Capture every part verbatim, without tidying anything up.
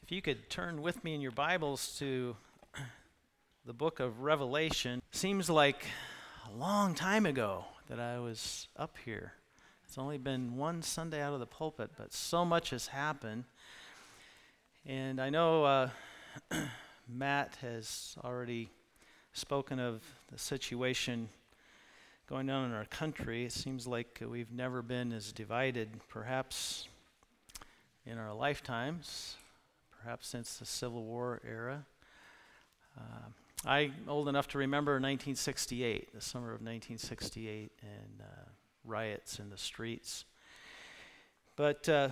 If you could turn with me in your Bibles to the book of Revelation. Seems like a long time ago that I was up here. It's only been one Sunday out of the pulpit, but so much has happened. And I know uh, Matt has already spoken of the situation going on in our country. It seems like we've never been as divided, perhaps in our lifetimes, perhaps since the Civil War era. Uh, I'm old enough to remember nineteen sixty-eight, the summer of nineteen sixty-eight, and uh, riots in the streets. But uh,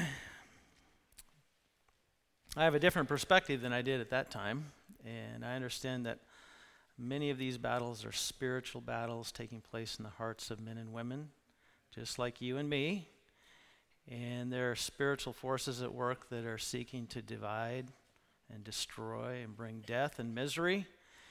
I have a different perspective than I did at that time, and I understand that many of these battles are spiritual battles taking place in the hearts of men and women, just like you and me. And there are spiritual forces at work that are seeking to divide and destroy and bring death and misery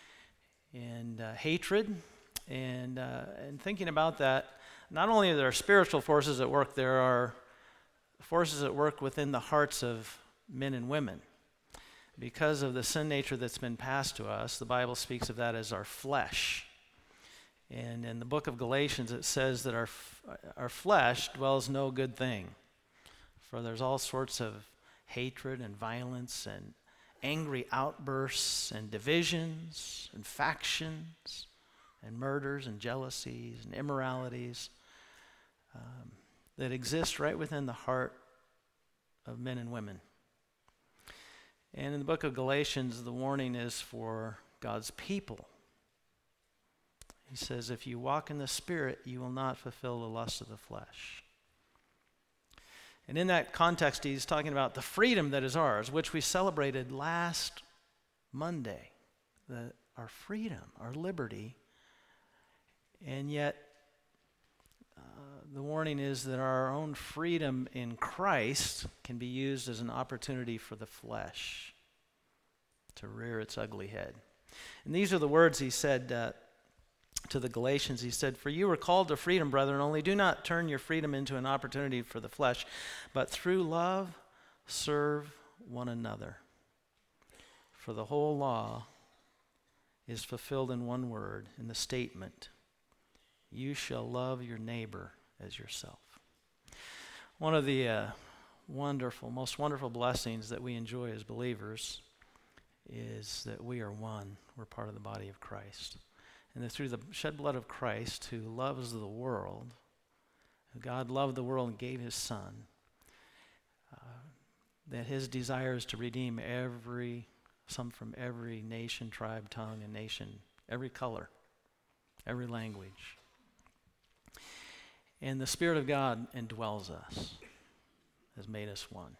and uh, hatred. And, uh, and thinking about that, not only are there spiritual forces at work, there are forces at work within the hearts of men and women. Because of the sin nature that's been passed to us, the Bible speaks of that as our flesh. And in the book of Galatians, it says that our f- our flesh dwells no good thing. For there's all sorts of hatred and violence and angry outbursts and divisions and factions and murders and jealousies and immoralities um, that exist right within the heart of men and women. And in the book of Galatians, the warning is for God's people. He says, if you walk in the Spirit, you will not fulfill the lust of the flesh. And in that context, he's talking about the freedom that is ours, which we celebrated last Monday, the, our freedom, our liberty. And yet, uh, the warning is that our own freedom in Christ can be used as an opportunity for the flesh to rear its ugly head. And these are the words he said uh, to the Galatians. He said, for you were called to freedom, brethren, only do not turn your freedom into an opportunity for the flesh, but through love serve one another. For the whole law is fulfilled in one word, in the statement, you shall love your neighbor as yourself. One of the uh, wonderful, most wonderful blessings that we enjoy as believers is that we are one. We're part of the body of Christ. And that through the shed blood of Christ, who loves the world, God loved the world and gave his Son, uh, that his desire is to redeem every, some from every nation, tribe, tongue, and nation, every color, every language. And the Spirit of God indwells us, has made us one.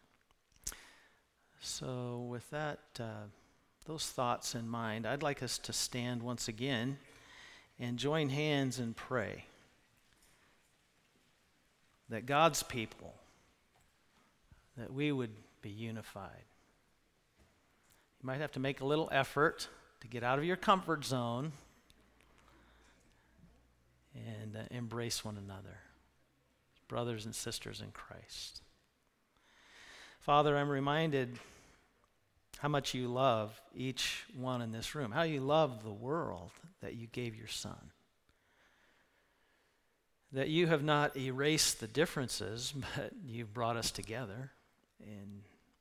So with that, uh, those thoughts in mind, I'd like us to stand once again and join hands and pray that God's people, that we would be unified. You might have to make a little effort to get out of your comfort zone and uh, embrace one another, brothers and sisters in Christ. Father, I'm reminded how much you love each one in this room, how you love the world that you gave your Son. That you have not erased the differences, but you've brought us together, and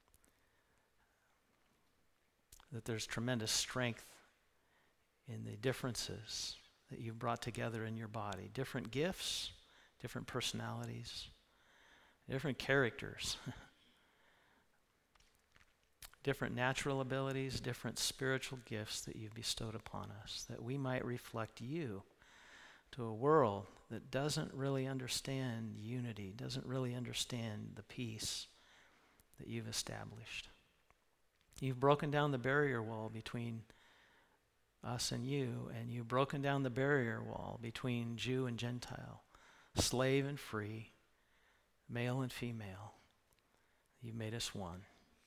that there's tremendous strength in the differences that you've brought together in your body. Different gifts, different personalities, different characters. Different natural abilities, different spiritual gifts that you've bestowed upon us, that we might reflect you to a world that doesn't really understand unity, doesn't really understand the peace that you've established. You've broken down the barrier wall between us and you, and you've broken down the barrier wall between Jew and Gentile, slave and free, male and female. You've made us one.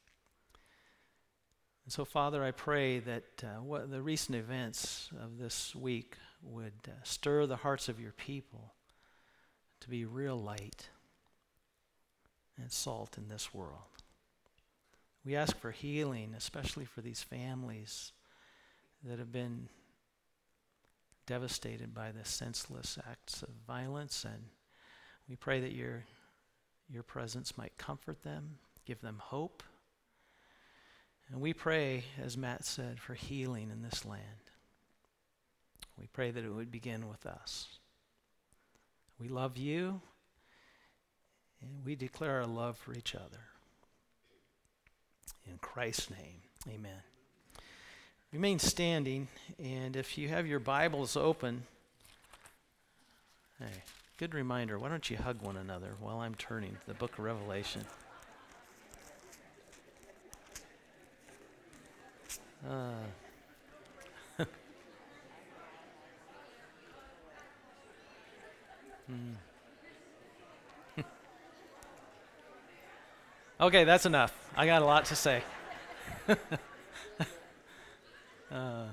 And so, Father, I pray that uh, what the recent events of this week would uh, stir the hearts of your people to be real light and salt in this world. We ask for healing, especially for these families that have been devastated by the senseless acts of violence, and we pray that your your presence might comfort them, give them hope. And we pray, as Matt said, for healing in this land. We pray that it would begin with us. We love you, and we declare our love for each other. In Christ's name, amen. Remain standing, and if you have your Bibles open, hey, good reminder, why don't you hug one another while I'm turning to the book of Revelation. Uh. hmm. Okay, that's enough. I got a lot to say. uh,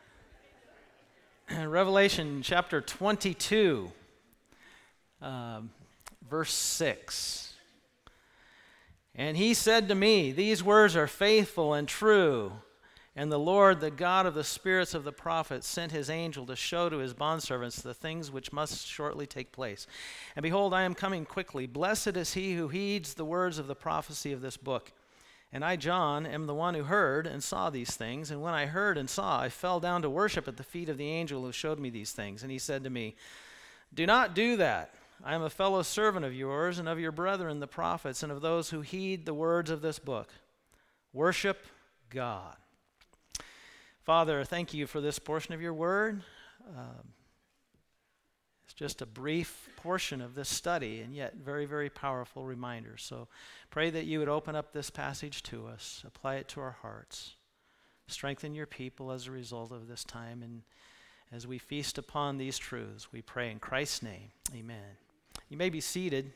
Revelation chapter twenty-two, um, verse six. And he said to me, these words are faithful and true. And the Lord, the God of the spirits of the prophets, sent his angel to show to his bondservants the things which must shortly take place. And behold, I am coming quickly. Blessed is he who heeds the words of the prophecy of this book. And I, John, am the one who heard and saw these things. And when I heard and saw, I fell down to worship at the feet of the angel who showed me these things. And he said to me, do not do that. I am a fellow servant of yours and of your brethren, the prophets, and of those who heed the words of this book. Worship God. Father, thank you for this portion of your word. Um, it's just a brief portion of this study, and yet very, very powerful reminder. So pray that you would open up this passage to us, apply it to our hearts, strengthen your people as a result of this time, and as we feast upon these truths, we pray in Christ's name, amen. You may be seated.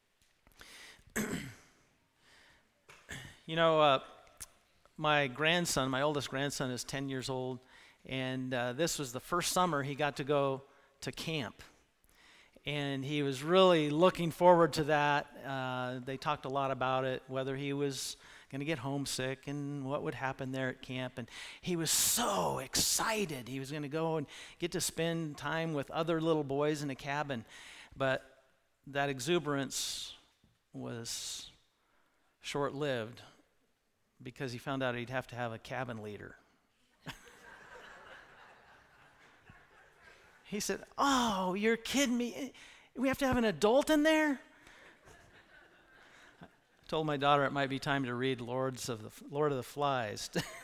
You know, uh, my grandson, my oldest grandson is ten years old, and uh, this was the first summer he got to go to camp. And he was really looking forward to that. Uh, they talked a lot about it, whether he was going to get homesick and what would happen there at camp. And he was so excited. He was going to go and get to spend time with other little boys in a cabin. But that exuberance was short-lived, because he found out he'd have to have a cabin leader. He said, oh, you're kidding me. We have to have an adult in there? I told my daughter it might be time to read Lords of the Lord of the Flies.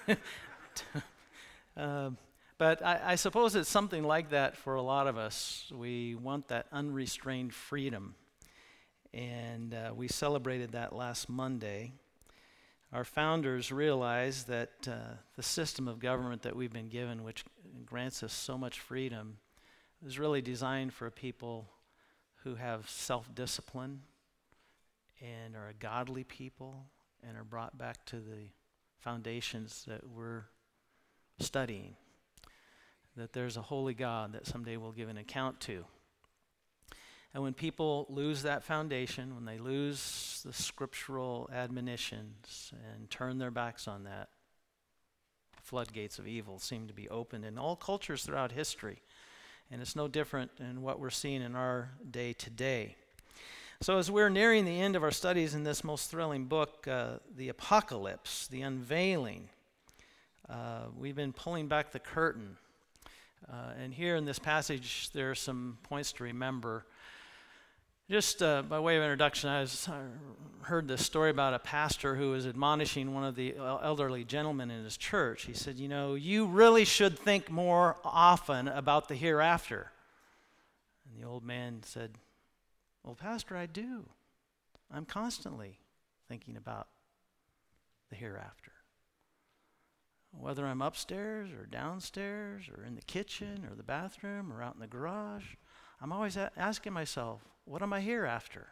um, but I, I suppose it's something like that for a lot of us. We want that unrestrained freedom. And uh, we celebrated that last Monday. Our founders realized that uh, the system of government that we've been given, which grants us so much freedom, is really designed for people who have self-discipline and are a godly people and are brought back to the foundations that we're studying, that there's a holy God that someday we'll give an account to. And when people lose that foundation, when they lose the scriptural admonitions and turn their backs on that, floodgates of evil seem to be opened in all cultures throughout history. And it's no different in what we're seeing in our day today. So as we're nearing the end of our studies in this most thrilling book, uh, the Apocalypse, the unveiling, uh, we've been pulling back the curtain. Uh, and here in this passage, there are some points to remember. Just uh, by way of introduction, I, was, I heard this story about a pastor who was admonishing one of the elderly gentlemen in his church. He said, you know, you really should think more often about the hereafter. And the old man said, well, Pastor, I do. I'm constantly thinking about the hereafter. Whether I'm upstairs or downstairs or in the kitchen or the bathroom or out in the garage, I'm always a- asking myself, what am I here after?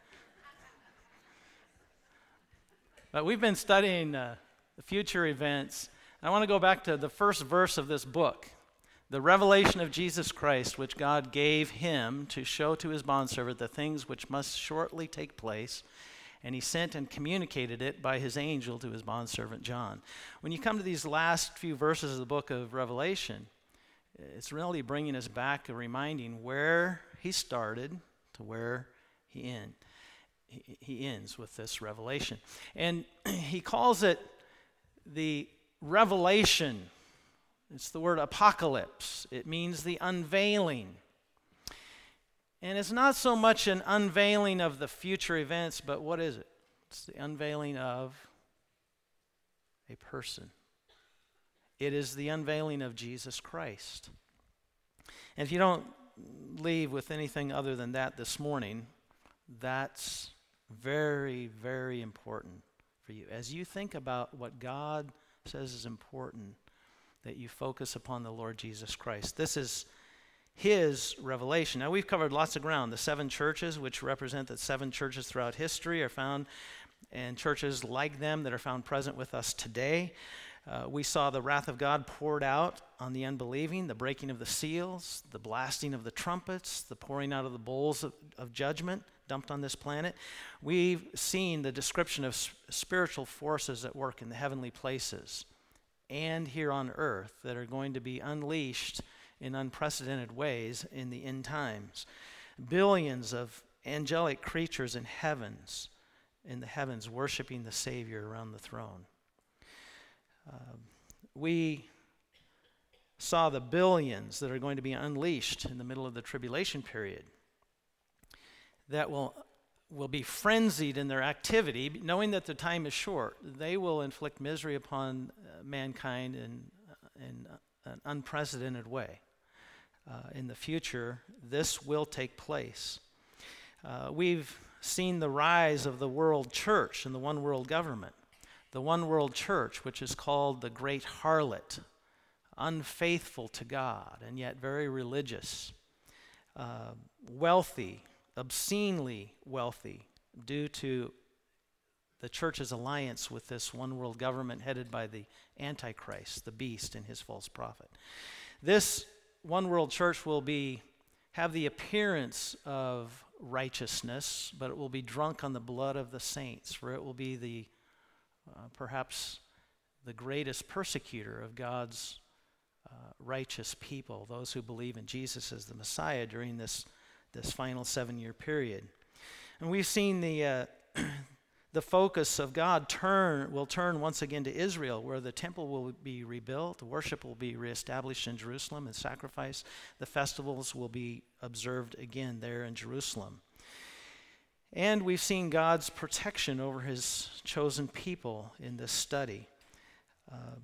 But we've been studying uh, the future events. I want to go back to the first verse of this book, the revelation of Jesus Christ, which God gave him to show to his bondservant the things which must shortly take place. and he sent and communicated it by his angel to his bondservant John. When you come to these last few verses of the book of Revelation, it's really bringing us back and reminding where he started to where he end. He, he ends with this revelation. And he calls it the revelation. It's the word apocalypse. It means the unveiling. And it's not so much an unveiling of the future events, but what is it? It's the unveiling of a person. It is the unveiling of Jesus Christ. And if you don't leave with anything other than that this morning, that's very, very important for you. As you think about what God says is important, that you focus upon the Lord Jesus Christ. This is his revelation. Now, we've covered lots of ground. The seven churches, which represent the seven churches throughout history, are found, and churches like them that are found present with us today. Uh, we saw the wrath of God poured out on the unbelieving, the breaking of the seals, the blasting of the trumpets, the pouring out of the bowls of, of judgment dumped on this planet. We've seen the description of s- spiritual forces at work in the heavenly places and here on earth that are going to be unleashed in unprecedented ways in the end times. Billions of angelic creatures in heavens, in the heavens, worshiping the Savior around the throne. Uh, we saw the billions that are going to be unleashed in the middle of the tribulation period that will will be frenzied in their activity, knowing that the time is short. They will inflict misery upon uh, mankind in, uh, in uh, an unprecedented way. Uh, in the future, this will take place. Uh, we've seen the rise of the world church and the one world government. The one world church, which is called the great harlot, unfaithful to God and yet very religious, uh, wealthy, obscenely wealthy, due to the church's alliance with this one world government headed by the Antichrist, the beast and his false prophet. This one world church will be have the appearance of righteousness, but it will be drunk on the blood of the saints, for it will be the uh, perhaps the greatest persecutor of God's uh, righteous people, those who believe in Jesus as the Messiah during this this final seven-year period. And we've seen the uh, the focus of God turn will turn once again to Israel, where the temple will be rebuilt, the worship will be reestablished in Jerusalem, and sacrifice, the festivals will be observed again there in Jerusalem. And we've seen God's protection over his chosen people in this study. Um,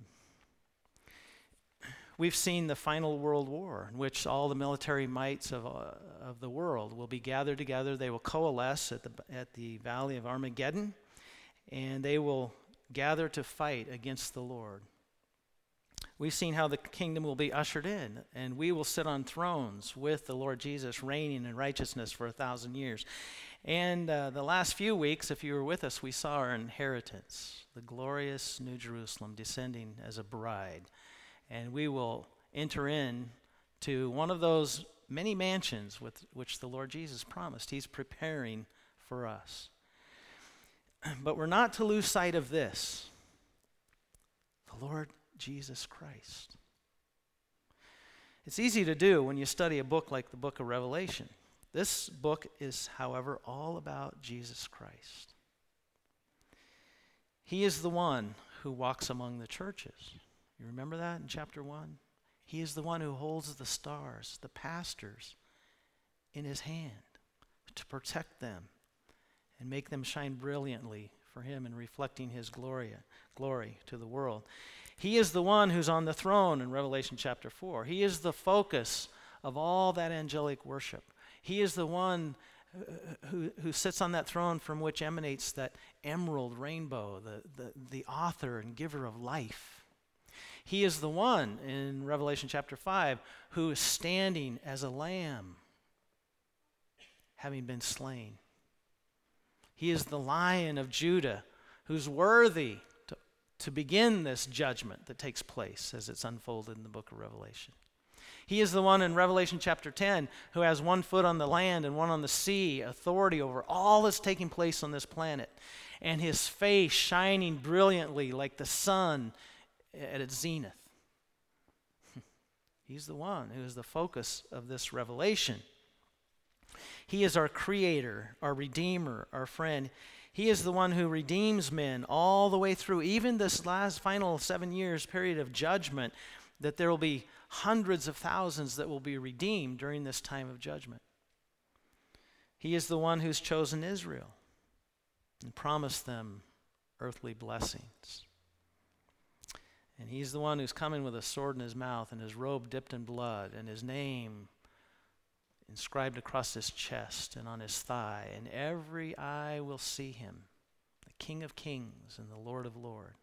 We've seen the final world war, in which all the military mights of, uh, of the world will be gathered together. They will coalesce at the, at the Valley of Armageddon, and they will gather to fight against the Lord. We've seen how the kingdom will be ushered in, and we will sit on thrones with the Lord Jesus, reigning in righteousness for a thousand years. And uh, the last few weeks, if you were with us, we saw our inheritance, the glorious New Jerusalem descending as a bride. And we will enter in to one of those many mansions with which the Lord Jesus promised. He's preparing for us. But we're not to lose sight of this: the Lord Jesus Christ. It's easy to do when you study a book like the book of Revelation. This book is, however, all about Jesus Christ. He is the one who walks among the churches. You remember that in chapter one? He is the one who holds the stars, the pastors, in his hand to protect them and make them shine brilliantly for him and reflecting his glory, glory to the world. He is the one who's on the throne in Revelation chapter four. He is the focus of all that angelic worship. He is the one who, who sits on that throne from which emanates that emerald rainbow, the, the, the author and giver of life. He is the one in Revelation chapter five who is standing as a lamb, having been slain. He is the Lion of Judah who's worthy to, to begin this judgment that takes place as it's unfolded in the book of Revelation. He is the one in Revelation chapter ten who has one foot on the land and one on the sea, authority over all that's taking place on this planet. And his face shining brilliantly like the sun at its zenith. He's the one who is the focus of this revelation. He is our creator, our redeemer, our friend. He is the one who redeems men all the way through, even this last final seven years period of judgment, that there will be hundreds of thousands that will be redeemed during this time of judgment. He is the one who's chosen Israel and promised them earthly blessings. And he's the one who's coming with a sword in his mouth and his robe dipped in blood and his name inscribed across his chest and on his thigh, and every eye will see him, the King of Kings and the Lord of Lords.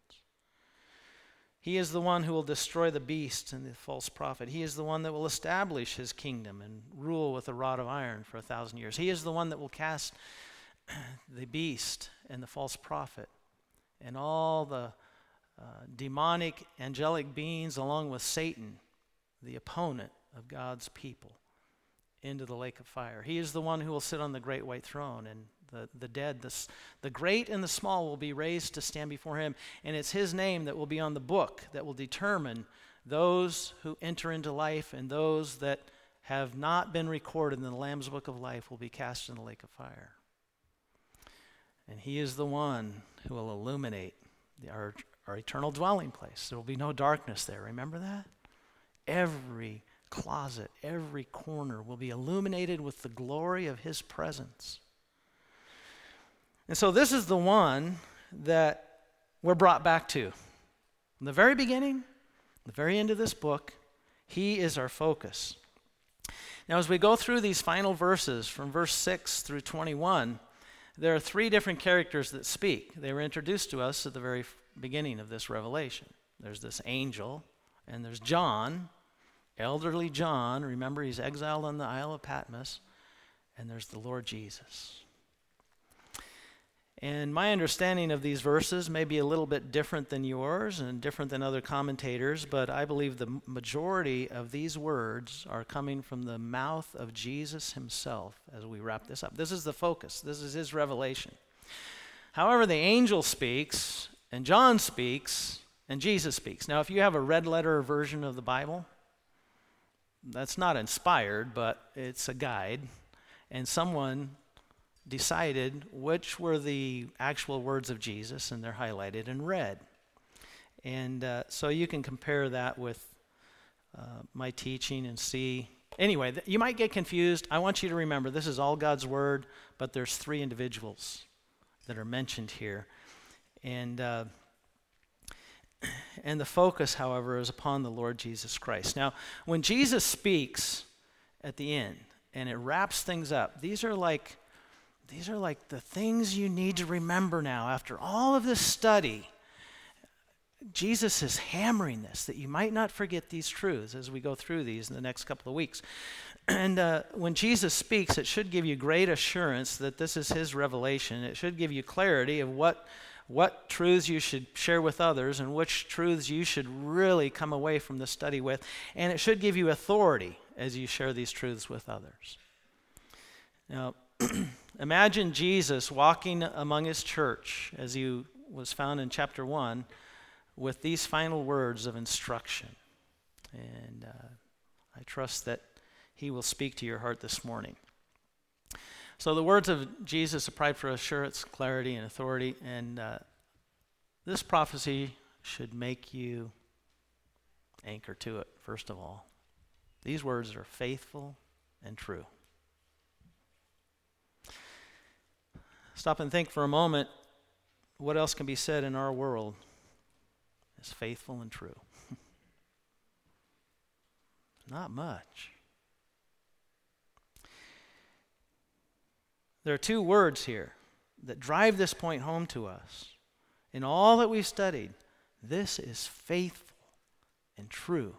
He is the one who will destroy the beast and the false prophet. He is the one that will establish his kingdom and rule with a rod of iron for a thousand years. He is the one that will cast the beast and the false prophet and all the uh, demonic angelic beings along with Satan, the opponent of God's people, into the lake of fire. He is the one who will sit on the great white throne, and the, the dead, the, the great and the small will be raised to stand before him, and it's his name that will be on the book that will determine those who enter into life, and those that have not been recorded in the Lamb's book of life will be cast in the lake of fire. And he is the one who will illuminate the, our, our eternal dwelling place. There will be no darkness there. Remember that? Every closet, every corner will be illuminated with the glory of his presence. And so this is the one that we're brought back to. In the very beginning, the very end of this book, he is our focus. Now, as we go through these final verses from verse six through twenty-one, there are three different characters that speak. They were introduced to us at the very beginning of this revelation. There's this angel, and there's John, elderly John. Remember, he's exiled on the Isle of Patmos. And there's the Lord Jesus. And my understanding of these verses may be a little bit different than yours and different than other commentators, but I believe the majority of these words are coming from the mouth of Jesus himself as we wrap this up. This is the focus. This is his revelation. However, the angel speaks, and John speaks, and Jesus speaks. Now, if you have a red letter version of the Bible, that's not inspired, but it's a guide, and someone decided which were the actual words of Jesus, and they're highlighted in red. And uh, so you can compare that with uh, my teaching and see. Anyway, th- you might get confused. I want you to remember this is all God's word, but there's three individuals that are mentioned here. And uh, and the focus, however, is upon the Lord Jesus Christ. Now, when Jesus speaks at the end, and it wraps things up, these are like These are like the things you need to remember now after all of this study. Jesus is hammering this, that you might not forget these truths as we go through these in the next couple of weeks. And uh, when Jesus speaks, it should give you great assurance that this is his revelation. It should give you clarity of what, what truths you should share with others and which truths you should really come away from the study with. And it should give you authority as you share these truths with others. Now, imagine Jesus walking among his church, as he was found in chapter one, with these final words of instruction. And uh, I trust that he will speak to your heart this morning. So the words of Jesus are pride for assurance, clarity, and authority. And uh, this prophecy should make you anchor to it, first of all. These words are faithful and true. Stop and think for a moment, what else can be said in our world is faithful and true? Not much. There are two words here that drive this point home to us. In all that we've studied, this is faithful and true.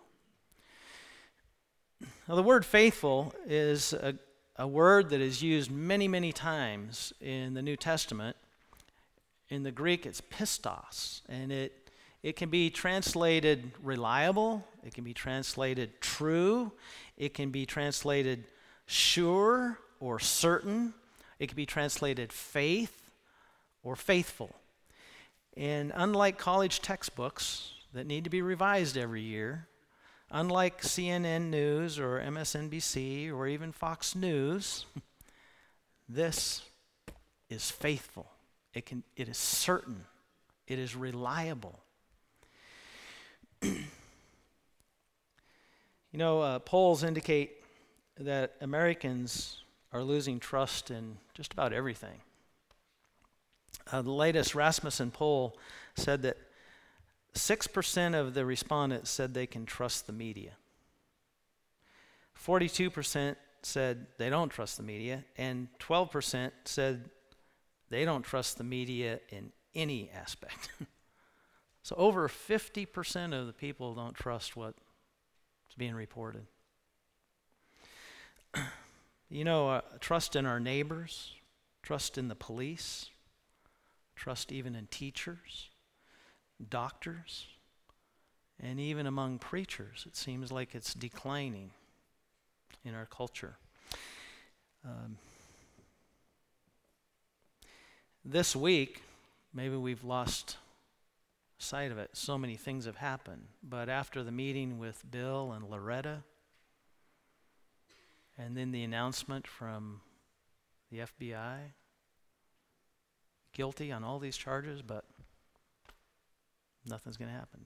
Now, the word faithful is a A word that is used many, many times in the New Testament. In the Greek, it's pistos, and it It can be translated reliable. It can be translated true. It can be translated sure or certain. It can be translated faith or faithful. And unlike college textbooks that need to be revised every year, unlike C N N News or M S N B C or even Fox News, this is faithful. It can, it is certain. It is reliable. You know, uh, polls indicate that Americans are losing trust in just about everything. Uh, the latest Rasmussen poll said that six percent of the respondents said they can trust the media. forty-two percent said they don't trust the media, and twelve percent said they don't trust the media in any aspect. So over fifty percent of the people don't trust what's being reported. You know, uh, trust in our neighbors, trust in the police, trust even in teachers, doctors, and even among preachers. It seems like it's declining in our culture. Um, this week, maybe we've lost sight of it. So many things have happened. But after the meeting with Bill and Loretta, and then the announcement from the F B I, guilty on all these charges, but nothing's going to happen.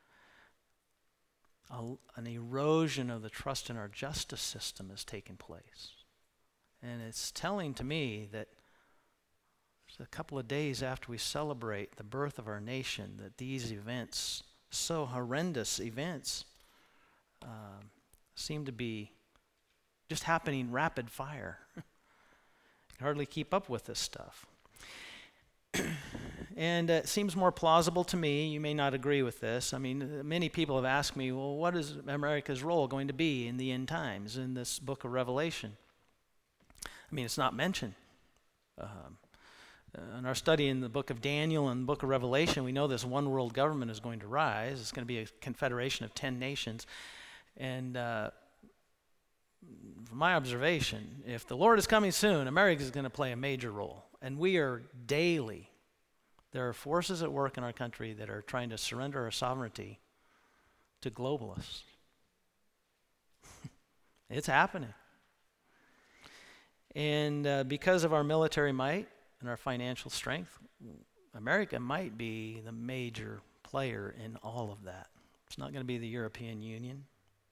A, an erosion of the trust in our justice system has taken place. And it's telling to me that a couple of days after we celebrate the birth of our nation, that these events, so horrendous events, uh, seem to be just happening rapid fire. You can hardly keep up with this stuff. And uh, it seems more plausible to me. You may not agree with this. I mean, many people have asked me, well, what is America's role going to be in the end times in this book of Revelation? I mean, it's not mentioned. Um, in our study in the book of Daniel and the book of Revelation, we know this one world government is going to rise. It's going to be a confederation of ten nations. And uh, from my observation, if the Lord is coming soon, America is going to play a major role. And we are daily, there are forces at work in our country that are trying to surrender our sovereignty to globalists. It's happening. And uh, because of our military might and our financial strength, America might be the major player in all of that. It's not going to be the European Union.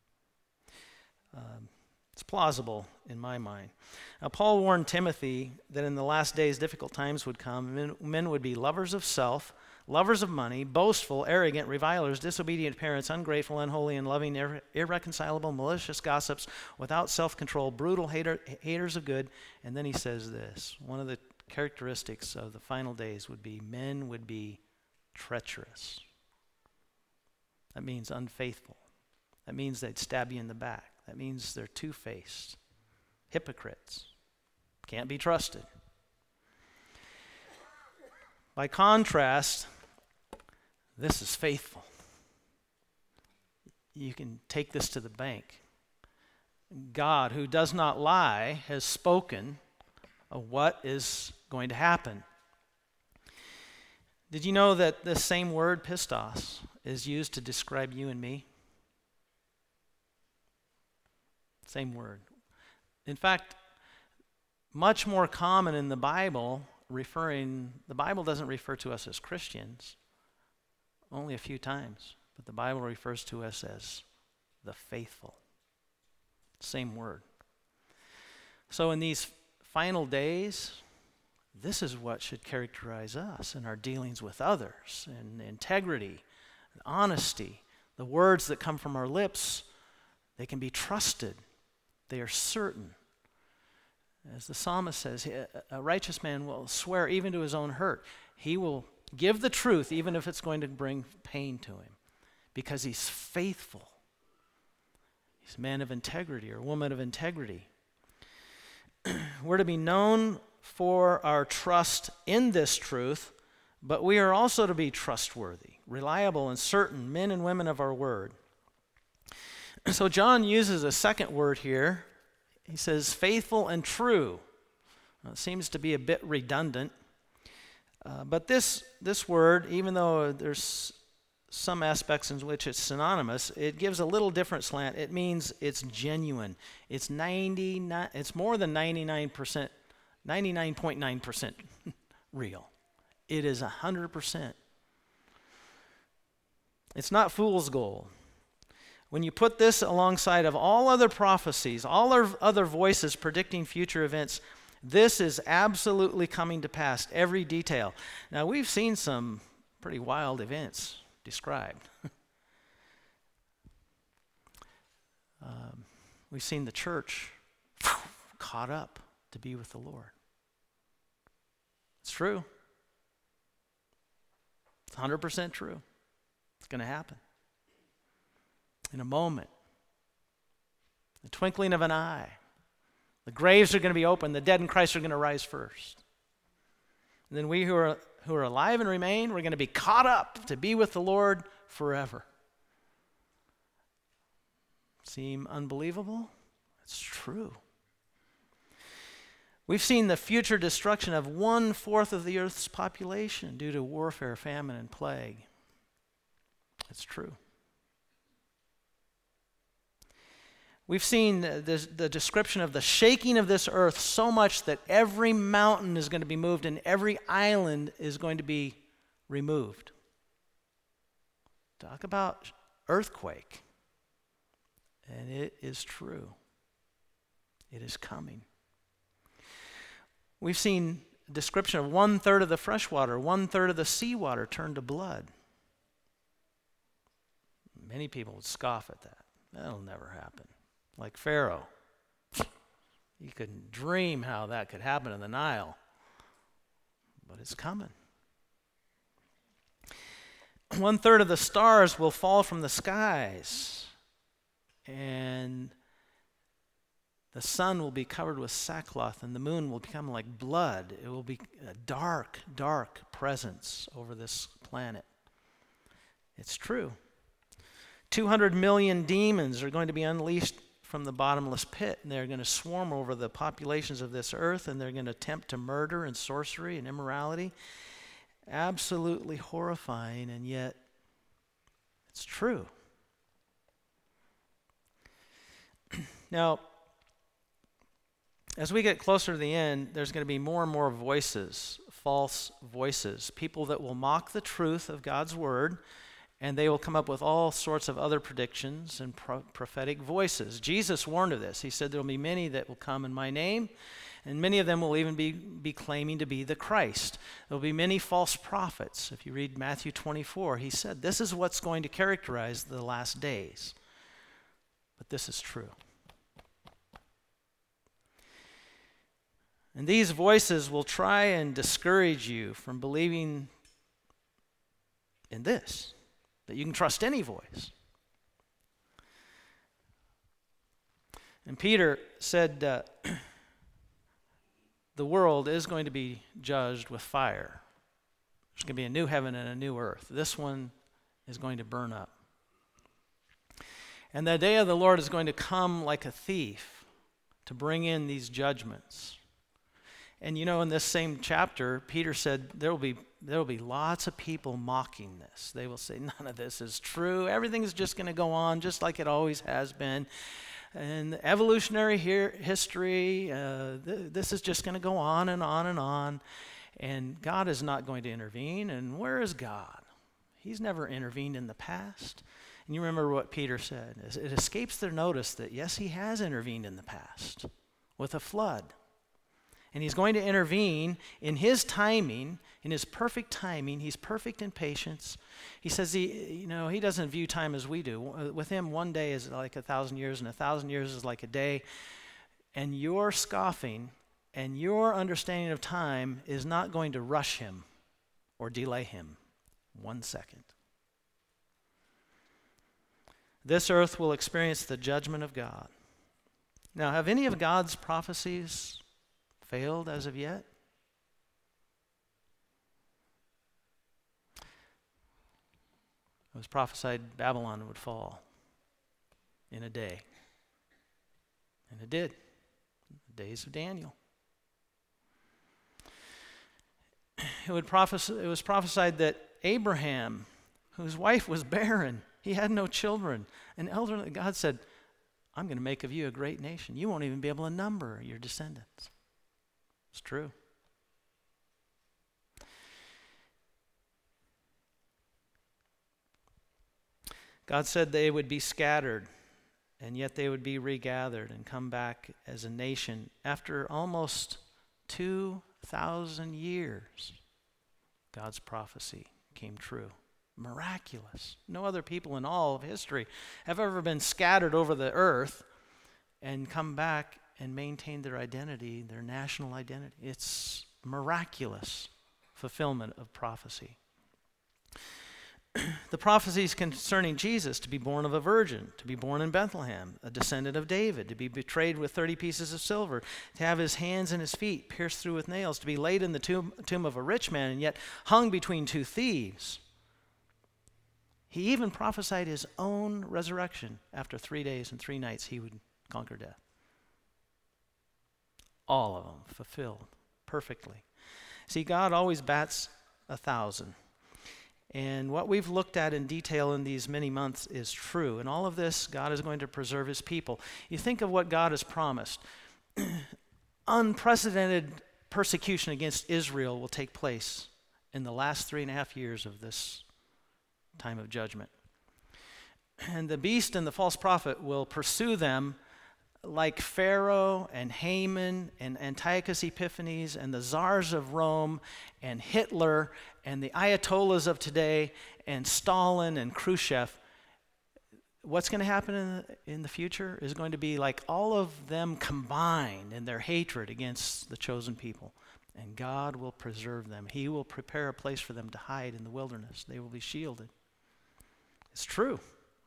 Um, It's plausible in my mind. Now, Paul warned Timothy that in the last days difficult times would come. Men, men would be lovers of self, lovers of money, boastful, arrogant, revilers, disobedient parents, ungrateful, unholy, unloving, irre- irreconcilable, malicious gossips, without self-control, brutal, hater, haters of good. And then he says this, one of the characteristics of the final days would be men would be treacherous. That means unfaithful. That means they'd stab you in the back. That means they're two-faced, hypocrites, can't be trusted. By contrast, this is faithful. You can take this to the bank. God, who does not lie, has spoken of what is going to happen. Did you know that this same word, pistos, is used to describe you and me? Same word. In fact, much more common in the Bible, referring, the Bible doesn't refer to us as Christians, only a few times, but the Bible refers to us as the faithful. Same word. So in these final days, this is what should characterize us in our dealings with others, and integrity, and honesty. The words that come from our lips, they can be trusted. They are certain. As the psalmist says, a righteous man will swear even to his own hurt. He will give the truth even if it's going to bring pain to him, because he's faithful. He's a man of integrity or a woman of integrity. We're to be known for our trust in this truth, but we are also to be trustworthy. reliable and certain men and women of our word. So John uses a second word here. He says faithful and true. Now, it seems to be a bit redundant. Uh, but this, this word, even though there's some aspects in which it's synonymous, it gives a little different slant. It means it's genuine. It's ninety-nine, it's more than ninety-nine percent, ninety-nine point nine percent real. It is one hundred percent. It's not fool's gold. When you put this alongside of all other prophecies, all other voices predicting future events, this is absolutely coming to pass, every detail. Now, we've seen some pretty wild events described. um, we've seen the church caught up to be with the Lord. It's true. It's one hundred percent true. It's going to happen. In a moment, the twinkling of an eye, the graves are going to be opened. The dead in Christ are going to rise first. And then we who are who are alive and remain, we're going to be caught up to be with the Lord forever. Seem unbelievable? It's true. We've seen the future destruction of one-fourth of the earth's population due to warfare, famine, and plague. It's true. We've seen the, the, the description of the shaking of this earth so much that every mountain is going to be moved and every island is going to be removed. Talk about earthquake. And it is true. It is coming. We've seen a description of one-third of the fresh water, one-third of the seawater turned to blood. Many people would scoff at that. That'll never happen. Like Pharaoh. You couldn't dream how that could happen in the Nile. But it's coming. One third of the stars will fall from the skies. And the sun will be covered with sackcloth, and the moon will become like blood. It will be a dark, dark presence over this planet. It's true. two hundred million demons are going to be unleashed from the bottomless pit, and they're going to swarm over the populations of this earth, and they're going to attempt to murder and sorcery and immorality. Absolutely horrifying, and yet it's true. Now, as we get closer to the end, there's going to be more and more voices, false voices, people that will mock the truth of God's word, and they will come up with all sorts of other predictions and pro- prophetic voices. Jesus warned of this. He said there will be many that will come in my name, and many of them will even be, be claiming to be the Christ. There will be many false prophets. If you read Matthew twenty-four, he said this is what's going to characterize the last days. But this is true. And these voices will try and discourage you from believing in this, that you can trust any voice. And Peter said uh, the world is going to be judged with fire. There's going to be a new heaven and a new earth. This one is going to burn up. And the day of the Lord is going to come like a thief to bring in these judgments. And you know, in this same chapter, Peter said there will be there will be lots of people mocking this. They will say, none of this is true. Everything's just going to go on just like it always has been. And evolutionary here, history, uh, th- this is just going to go on and on and on. And God is not going to intervene. And where is God? He's never intervened in the past. And you remember what Peter said. It escapes their notice that, yes, he has intervened in the past with a flood. And he's going to intervene in his timing, in his perfect timing. He's perfect in patience. He says, he, you know, he doesn't view time as we do. With him, one day is like a thousand years, and a thousand years is like a day. And your scoffing and your understanding of time is not going to rush him or delay him one second. This earth will experience the judgment of God. Now, have any of God's prophecies failed as of yet? It was prophesied Babylon would fall in a day. And it did. The days of Daniel. It, would prophes- it was prophesied that Abraham, whose wife was barren, he had no children, an elderly, God said, I'm going to make of you a great nation. You won't even be able to number your descendants. It's true. God said they would be scattered, and yet they would be regathered and come back as a nation after almost two thousand years. God's prophecy came true. Miraculous. No other people in all of history have ever been scattered over the earth and come back and maintain their identity, their national identity. It's miraculous fulfillment of prophecy. The prophecies concerning Jesus, to be born of a virgin, to be born in Bethlehem, a descendant of David, to be betrayed with thirty pieces of silver, to have his hands and his feet pierced through with nails, to be laid in the tomb, tomb of a rich man and yet hung between two thieves. He even prophesied his own resurrection. After three days and three nights, he would conquer death. All of them fulfilled perfectly. See, God always bats a thousand. And what we've looked at in detail in these many months is true. And all of this, God is going to preserve his people. You think of what God has promised. Unprecedented persecution against Israel will take place in the last three and a half years of this time of judgment. And the beast and the false prophet will pursue them like Pharaoh and Haman and Antiochus Epiphanes and the czars of Rome and Hitler and the Ayatollahs of today and Stalin and Khrushchev. What's going to happen in the, in the future is going to be like all of them combined in their hatred against the chosen people. And God will preserve them. He will prepare a place for them to hide in the wilderness. They will be shielded. It's true.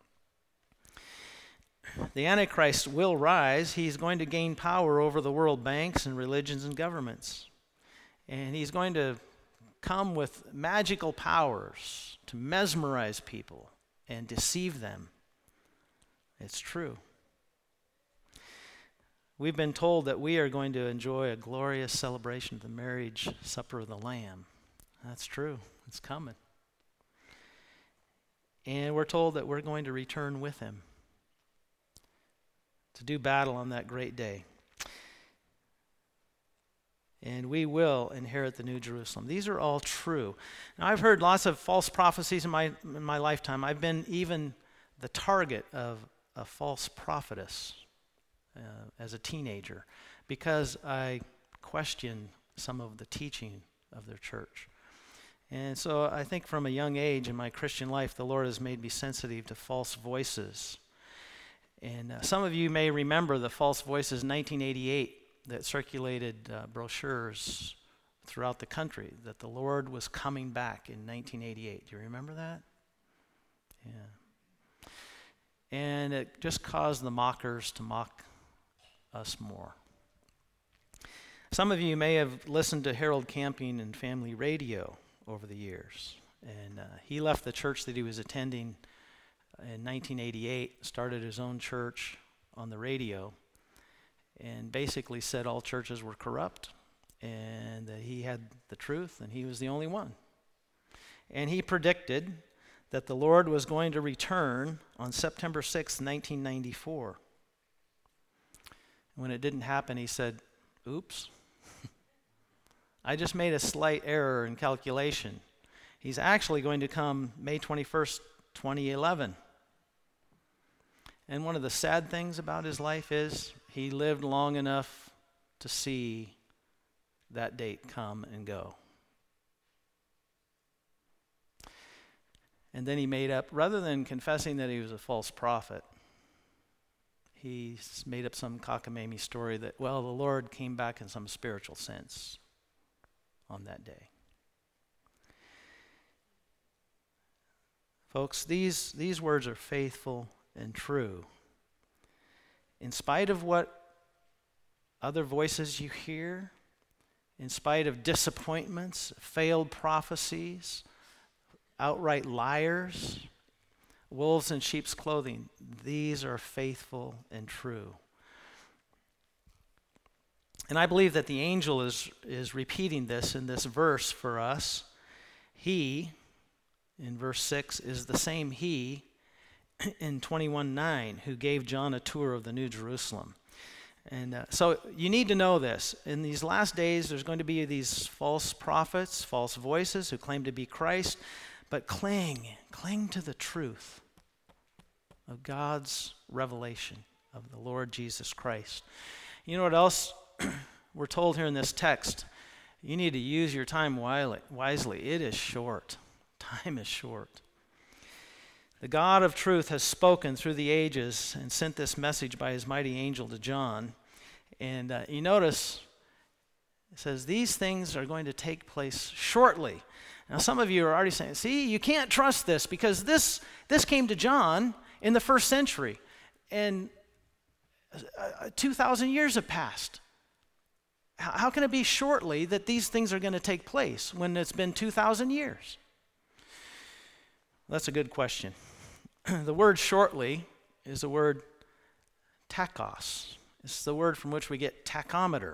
The Antichrist will rise. He's going to gain power over the world banks and religions and governments. And he's going to come with magical powers to mesmerize people and deceive them. It's true. We've been told that we are going to enjoy a glorious celebration of the marriage supper of the Lamb. That's true. It's coming. And we're told that we're going to return with him to do battle on that great day. And we will inherit the New Jerusalem. These are all true. Now, I've heard lots of false prophecies in my in my lifetime. I've been even the target of a false prophetess uh, as a teenager because I questioned some of the teaching of their church. And so I think from a young age in my Christian life, the Lord has made me sensitive to false voices. And uh, some of you may remember the false voices in nineteen eighty-eight that circulated uh, brochures throughout the country that the Lord was coming back in nineteen eighty-eight. Do you remember that? Yeah. And it just caused the mockers to mock us more. Some of you may have listened to Harold Camping and Family Radio over the years. And uh, he left the church that he was attending in nineteen eighty-eight, started his own church on the radio, and basically said all churches were corrupt and that he had the truth and he was the only one. And he predicted that the Lord was going to return on September sixth, nineteen ninety-four. When it didn't happen, he said, oops, I just made a slight error in calculation. He's actually going to come May twenty-first, twenty eleven. And one of the sad things about his life is he lived long enough to see that date come and go. And then he made up, rather than confessing that he was a false prophet, he made up some cockamamie story that, well, the Lord came back in some spiritual sense on that day. Folks, these, these words are faithful and true. In spite of what other voices you hear, in spite of disappointments, failed prophecies, outright liars, wolves in sheep's clothing. These are faithful and true. And I believe that the angel is, is repeating this in this verse for us. He, in verse six, is the same he in twenty-one nine who gave John a tour of the New Jerusalem. And uh, so you need to know this. In these last days, there's going to be these false prophets, false voices who claim to be Christ, but cling, cling to the truth of God's revelation of the Lord Jesus Christ. You know what else we're told here in this text? You need to use your time wisely. It is short. Time is short. The God of truth has spoken through the ages and sent this message by his mighty angel to John. And uh, you notice it says these things are going to take place shortly. Now some of you are already saying, see, you can't trust this because this, this came to John in the first century. And uh, two thousand years have passed. How, how can it be shortly that these things are going to take place when it's been two thousand years? That's a good question. The word shortly is the word tachos. It's the word from which we get tachometer.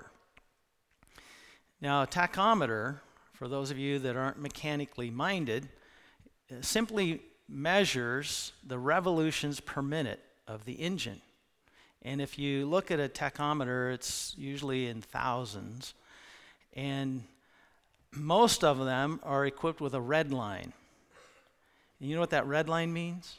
Now, a tachometer, for those of you that aren't mechanically minded, simply measures the revolutions per minute of the engine. And if you look at a tachometer, it's usually in thousands. And most of them are equipped with a red line. You know what that red line means?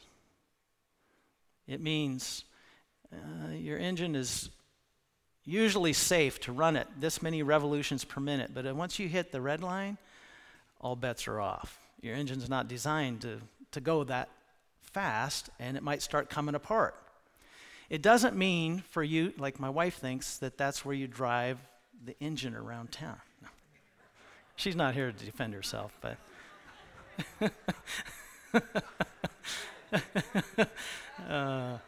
It means uh, your engine is usually safe to run at this many revolutions per minute, but once you hit the red line, all bets are off. Your engine's not designed to, to go that fast, and it might start coming apart. It doesn't mean for you, like my wife thinks, that that's where you drive the engine around town. No. She's not here to defend herself, but... uh,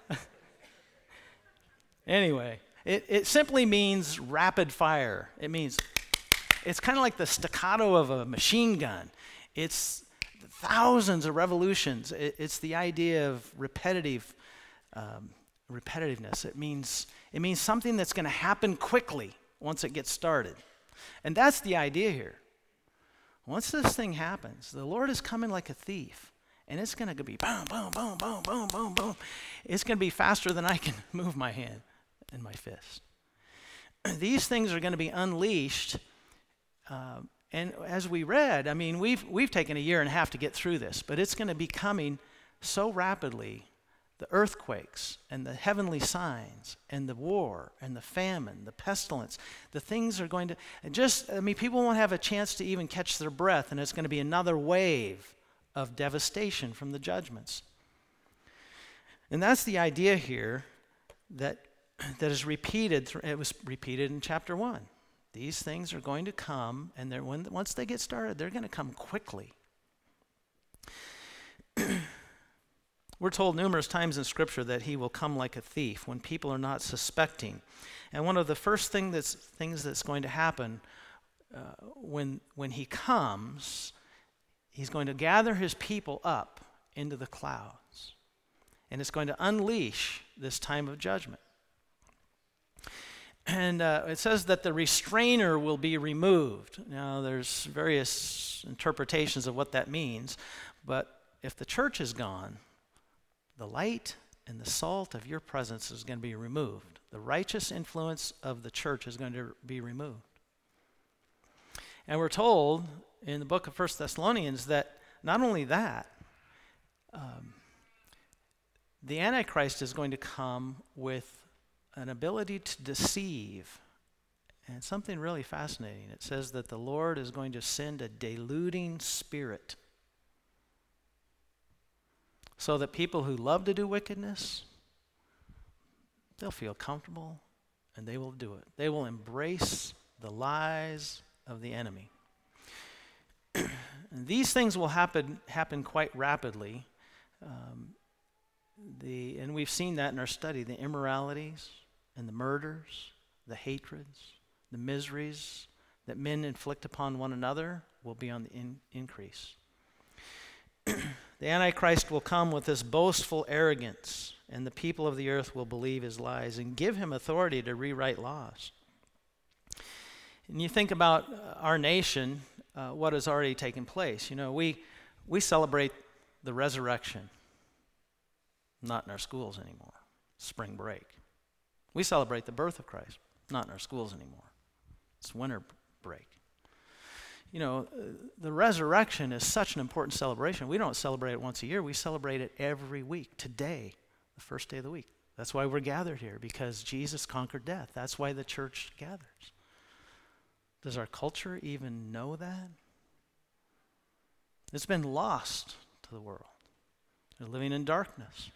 anyway, it, it simply means rapid fire. It means it's kind of like the staccato of a machine gun. It's thousands of revolutions. It, it's the idea of repetitive um, repetitiveness. It means it means something that's going to happen quickly once it gets started. And that's the idea here. Once this thing happens, the Lord is coming like a thief. And it's going to be boom, boom, boom, boom, boom, boom, boom. It's going to be faster than I can move my hand and my fist. These things are going to be unleashed. Uh, and as we read, I mean, we've we've taken a year and a half to get through this, but it's going to be coming so rapidly. The earthquakes and the heavenly signs and the war and the famine, the pestilence, the things are going to just, I mean, people won't have a chance to even catch their breath, and it's going to be another wave of devastation from the judgments. And that's the idea here that that is repeated. It was repeated in chapter one. These things are going to come, and they're, when, once they get started, they're going to come quickly. We're told numerous times in Scripture that he will come like a thief when people are not suspecting. And one of the first thing that's, things that's going to happen uh, when, when he comes, he's going to gather his people up into the clouds. And it's going to unleash this time of judgment. And uh, it says that the restrainer will be removed. Now, there's various interpretations of what that means. But if the church is gone, the light and the salt of your presence is going to be removed. The righteous influence of the church is going to be removed. And we're told in the book of First Thessalonians that not only that, um, the Antichrist is going to come with an ability to deceive. And something really fascinating. It says that the Lord is going to send a deluding spirit, so that people who love to do wickedness, they'll feel comfortable and they will do it. They will embrace the lies of the enemy. These things will happen happen quite rapidly. Um, the and we've seen that in our study, the immoralities and the murders, the hatreds, the miseries that men inflict upon one another will be on the in- increase. The Antichrist will come with this boastful arrogance, and the people of the earth will believe his lies and give him authority to rewrite laws. And you think about our nation, uh, what has already taken place. You know, we we celebrate the resurrection, not in our schools anymore. Spring break. We celebrate the birth of Christ, not in our schools anymore. It's winter break. You know, the resurrection is such an important celebration. We don't celebrate it once a year. We celebrate it every week. Today, the first day of the week. That's why we're gathered here, because Jesus conquered death. That's why the church gathers. Does our culture even know that? It's been lost to the world. They're living in darkness.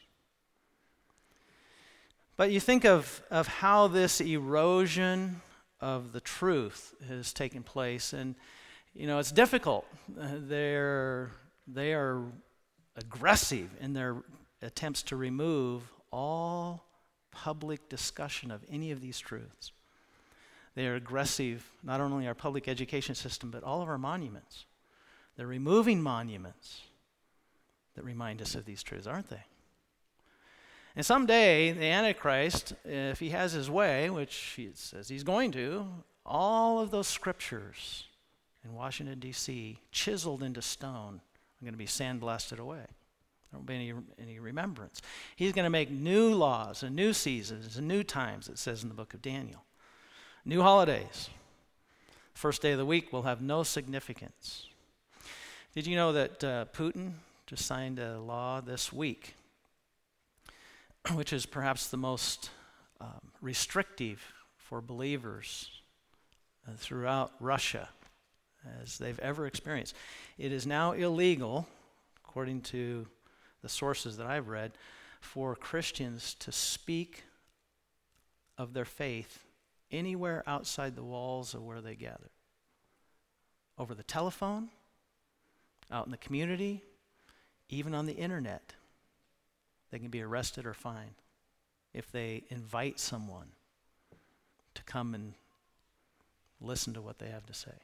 But you think of, of how this erosion of the truth has taken place, and you know, it's difficult. Uh, they're, they are aggressive in their attempts to remove all public discussion of any of these truths. They are aggressive, not only our public education system, but all of our monuments. They're removing monuments that remind us of these truths, aren't they? And someday, the Antichrist, if he has his way, which he says he's going to, all of those scriptures in Washington, D C, chiseled into stone, are going to be sandblasted away. There won't be any, any remembrance. He's going to make new laws and new seasons and new times, it says in the book of Daniel. New holidays. First day of the week will have no significance. Did you know that uh, Putin just signed a law this week, which is perhaps the most um, restrictive for believers uh, throughout Russia as they've ever experienced. It is now illegal, according to the sources that I've read, for Christians to speak of their faith anywhere outside the walls of where they gather. Over the telephone, out in the community, even on the internet. They can be arrested or fined if they invite someone to come and listen to what they have to say.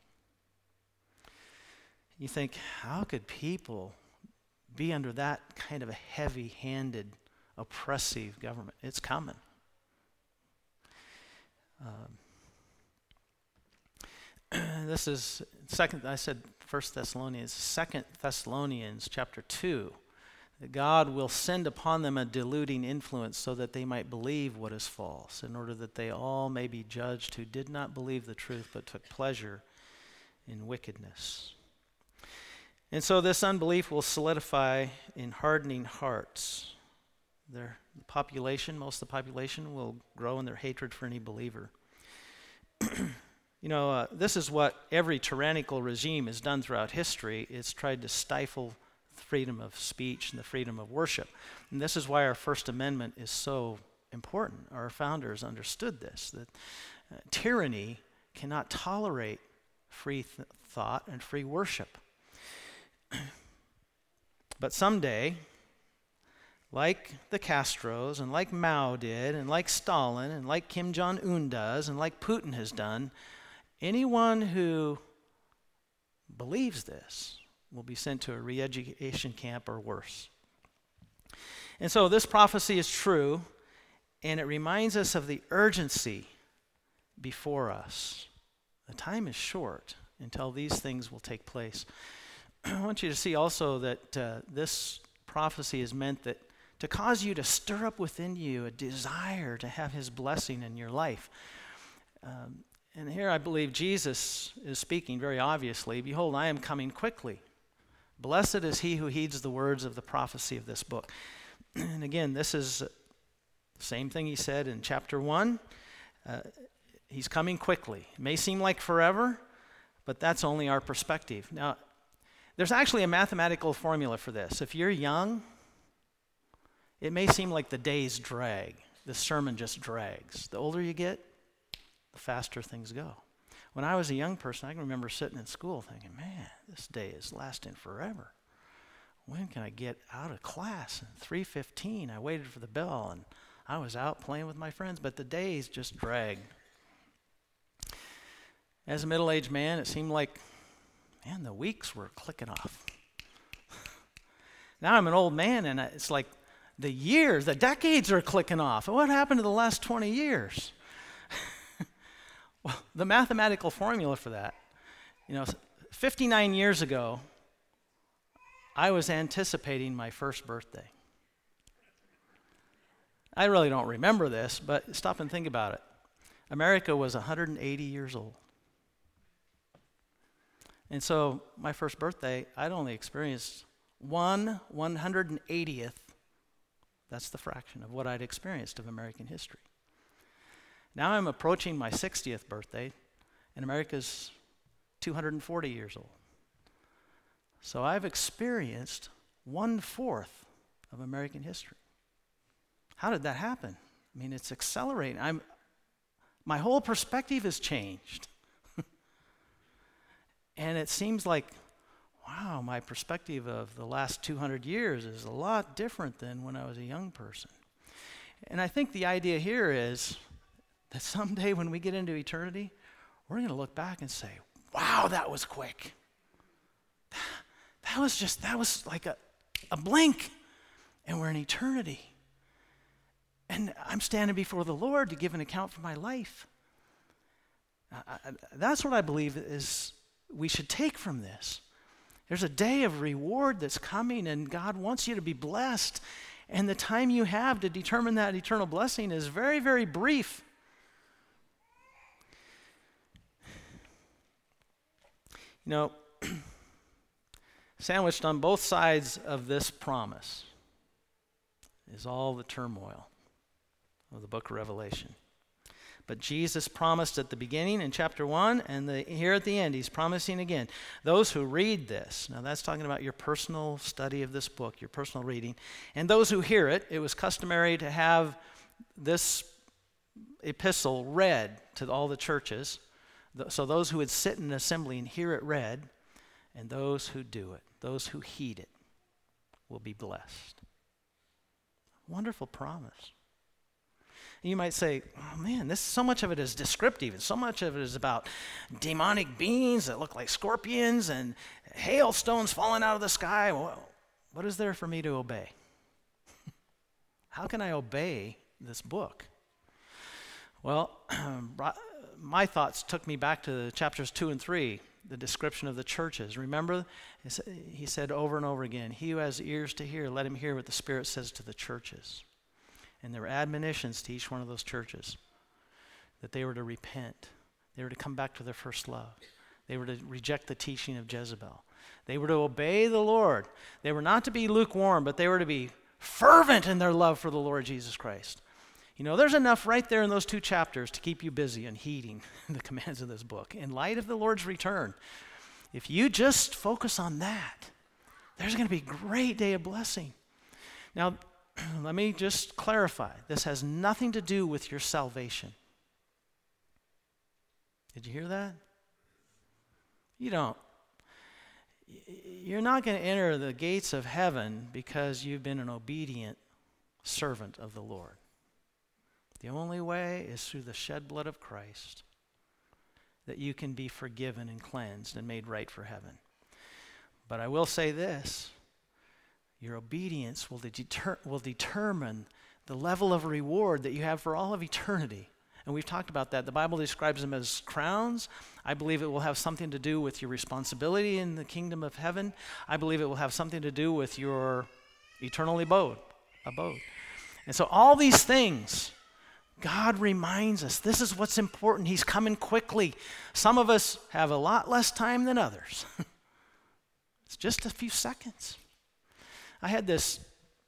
You think, how could people be under that kind of a heavy-handed, oppressive government? It's coming. Um, this is second. I said First Thessalonians, Second Thessalonians, chapter two. That God will send upon them a deluding influence, so that they might believe what is false, in order that they all may be judged who did not believe the truth, but took pleasure in wickedness. And so this unbelief will solidify in hardening hearts. Their population, most of the population, will grow in their hatred for any believer. You know, uh, this is what every tyrannical regime has done throughout history. It's tried to stifle the freedom of speech and the freedom of worship. And this is why our First Amendment is so important. Our founders understood this, that uh, tyranny cannot tolerate free th- thought and free worship. But someday, like the Castros and like Mao did and like Stalin and like Kim Jong-un does and like Putin has done, anyone who believes this will be sent to a re-education camp or worse. And so this prophecy is true, and it reminds us of the urgency before us. The time is short until these things will take place. I want you to see also that uh, this prophecy is meant that to cause you to stir up within you a desire to have his blessing in your life. Um, and here I believe Jesus is speaking very obviously. Behold, I am coming quickly. Blessed is he who heeds the words of the prophecy of this book. And again, this is the same thing he said in chapter one. Uh, he's coming quickly. It may seem like forever, but that's only our perspective. Now, there's actually a mathematical formula for this. If you're young, it may seem like the days drag. The sermon just drags. The older you get, the faster things go. When I was a young person, I can remember sitting in school thinking, man, this day is lasting forever. When can I get out of class? And three fifteen, I waited for the bell, and I was out playing with my friends, but the days just dragged. As a middle-aged man, it seemed like, man, the weeks were clicking off. Now I'm an old man, and it's like the years, the decades are clicking off. What happened to the last twenty years? Well, the mathematical formula for that, you know, fifty-nine years ago, I was anticipating my first birthday. I really don't remember this, but stop and think about it. America was one hundred eighty years old. And so my first birthday, I'd only experienced one one hundred eightieth. That's the fraction of what I'd experienced of American history. Now I'm approaching my sixtieth birthday, and America's two hundred forty years old. So I've experienced one-fourth of American history. How did that happen? I mean, it's accelerating. I'm, my whole perspective has changed. And it seems like, wow, my perspective of the last two hundred years is a lot different than when I was a young person. And I think the idea here is that someday when we get into eternity, we're going to look back and say, wow, that was quick. That was just, that was like a, a blink, and we're in eternity. And I'm standing before the Lord to give an account for my life. I, I, that's what I believe is we should take from this. There's a day of reward that's coming, and God wants you to be blessed. And the time you have to determine that eternal blessing is very, very brief. You know, sandwiched on both sides of this promise is all the turmoil of the book of Revelation. But Jesus promised at the beginning in chapter one, and the, here at the end, he's promising again. Those who read this, now that's talking about your personal study of this book, your personal reading, and those who hear it, it was customary to have this epistle read to all the churches. So those who would sit in an assembly and hear it read, and those who do it, those who heed it, will be blessed. Wonderful promise. And you might say, oh man, this so much of it is descriptive, and so much of it is about demonic beings that look like scorpions and hailstones falling out of the sky. Well, what is there for me to obey? How can I obey this book? Well, my thoughts took me back to chapters two and three, the description of the churches. Remember, he said over and over again, he who has ears to hear, let him hear what the Spirit says to the churches. And there were admonitions to each one of those churches that they were to repent. They were to come back to their first love. They were to reject the teaching of Jezebel. They were to obey the Lord. They were not to be lukewarm, but they were to be fervent in their love for the Lord Jesus Christ. You know, there's enough right there in those two chapters to keep you busy and heeding the commands of this book. In light of the Lord's return, if you just focus on that, there's going to be a great day of blessing. Now, let me just clarify. This has nothing to do with your salvation. Did you hear that? You don't. You're not going to enter the gates of heaven because you've been an obedient servant of the Lord. The only way is through the shed blood of Christ that you can be forgiven and cleansed and made right for heaven. But I will say this. Your obedience will, deter- will determine the level of reward that you have for all of eternity. And we've talked about that. The Bible describes them as crowns. I believe it will have something to do with your responsibility in the kingdom of heaven. I believe it will have something to do with your eternal abode. abode. And so all these things, God reminds us, this is what's important. He's coming quickly. Some of us have a lot less time than others. It's just a few seconds. I had this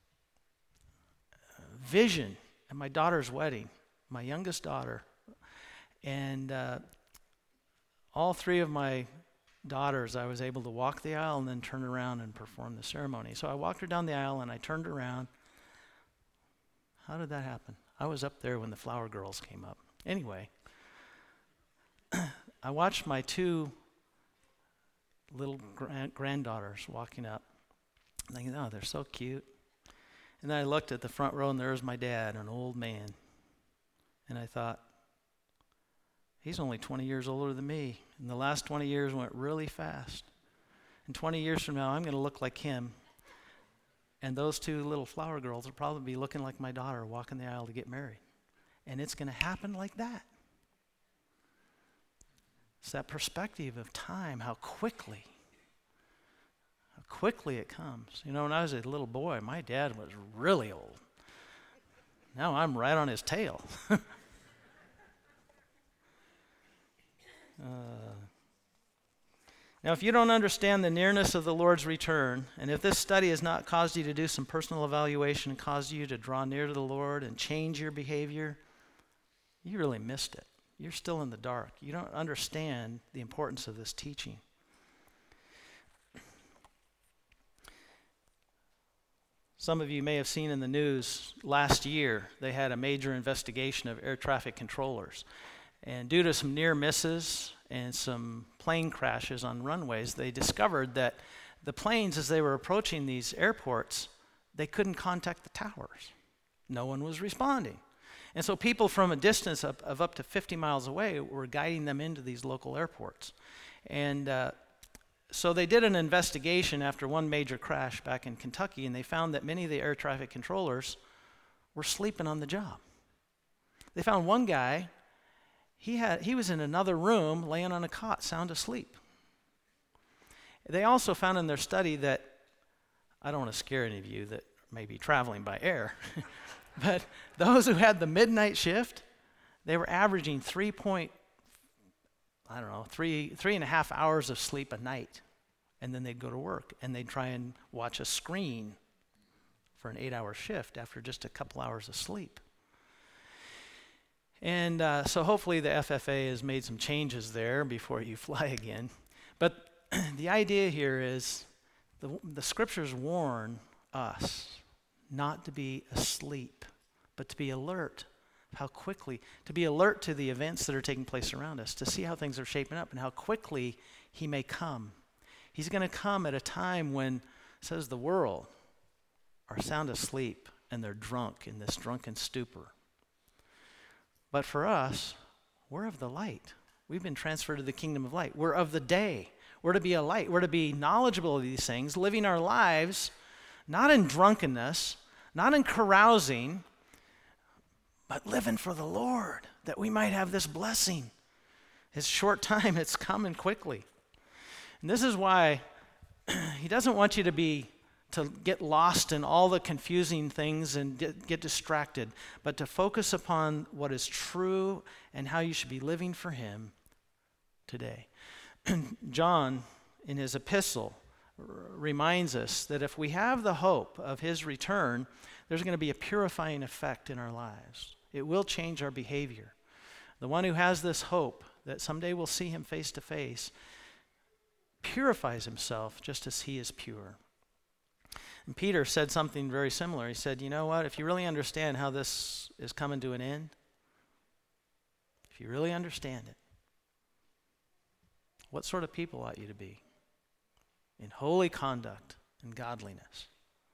vision at my daughter's wedding, my youngest daughter, and uh, all three of my daughters, I was able to walk the aisle and then turn around and perform the ceremony. So I walked her down the aisle and I turned around. How did that happen? I was up there when the flower girls came up. Anyway, I watched my two little grand- granddaughters walking up. I'm thinking, oh, they're so cute. And then I looked at the front row, and there was my dad, an old man. And I thought, he's only twenty years older than me. And the last twenty years went really fast. And twenty years from now, I'm going to look like him. And those two little flower girls will probably be looking like my daughter walking the aisle to get married. And it's going to happen like that. It's that perspective of time, how quickly, how quickly it comes. You know, when I was a little boy, my dad was really old. Now I'm right on his tail. uh, Now, if you don't understand the nearness of the Lord's return, and if this study has not caused you to do some personal evaluation and caused you to draw near to the Lord and change your behavior, you really missed it. You're still in the dark. You don't understand the importance of this teaching. Some of you may have seen in the news last year, they had a major investigation of air traffic controllers. And due to some near misses and some plane crashes on runways, they discovered that the planes, as they were approaching these airports, they couldn't contact the towers. No one was responding. And so people from a distance of, of up to fifty miles away were guiding them into these local airports. And uh, so they did an investigation after one major crash back in Kentucky, and they found that many of the air traffic controllers were sleeping on the job. They found one guy. He had he was in another room laying on a cot, sound asleep. They also found in their study that, I don't want to scare any of you that may be traveling by air, but those who had the midnight shift, they were averaging three point, I don't know, three, three and a half hours of sleep a night. And then they'd go to work and they'd try and watch a screen for an eight-hour shift after just a couple hours of sleep. And uh, so hopefully the F F A has made some changes there before you fly again. But the idea here is the, the scriptures warn us not to be asleep, but to be alert. How quickly, to be alert to the events that are taking place around us, to see how things are shaping up and how quickly he may come. He's going to come at a time when, it says, the world are sound asleep and they're drunk in this drunken stupor. But for us, we're of the light. We've been transferred to the kingdom of light. We're of the day. We're to be a light. We're to be knowledgeable of these things, living our lives not in drunkenness, not in carousing, but living for the Lord, that we might have this blessing. It's short time. It's coming quickly. And this is why he doesn't want you to be to get lost in all the confusing things and get, get distracted, but to focus upon what is true and how you should be living for him today. John, in his epistle, r- reminds us that if we have the hope of his return, there's going to be a purifying effect in our lives. It will change our behavior. The one who has this hope that someday we'll see him face to face purifies himself just as he is pure. And Peter said something very similar. He said, you know what, if you really understand how this is coming to an end, if you really understand it, what sort of people ought you to be? In holy conduct and godliness.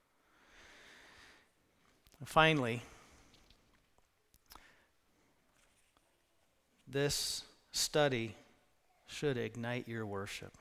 And finally, this study should ignite your worship.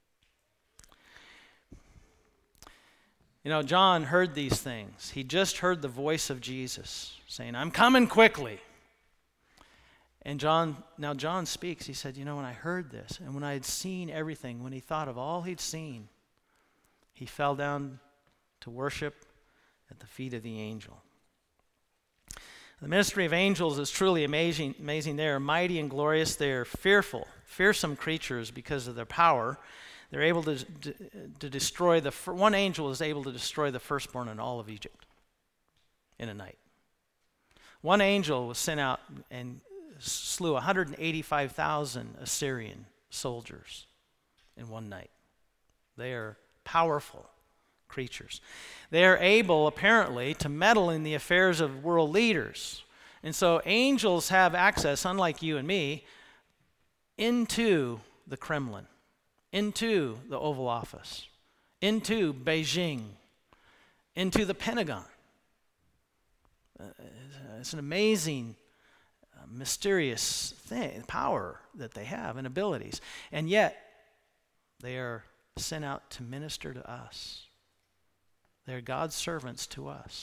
You know, John heard these things. He just heard the voice of Jesus saying, I'm coming quickly. And John, now John speaks. He said, you know, when I heard this and when I had seen everything, when he thought of all he'd seen, he fell down to worship at the feet of the angel. The ministry of angels is truly amazing. Amazing. They are mighty and glorious. They are fearful, fearsome creatures because of their power. They're able to, to, to destroy the, one angel is able to destroy the firstborn in all of Egypt in a night. One angel was sent out and slew one hundred eighty-five thousand Assyrian soldiers in one night. They are powerful creatures. They are able, apparently, to meddle in the affairs of world leaders. And so angels have access, unlike you and me, into the Kremlin, into the Oval Office, into Beijing, into the Pentagon. Uh, it's an amazing, uh, mysterious thing, power that they have and abilities. And yet, they are sent out to minister to us. They're God's servants to us.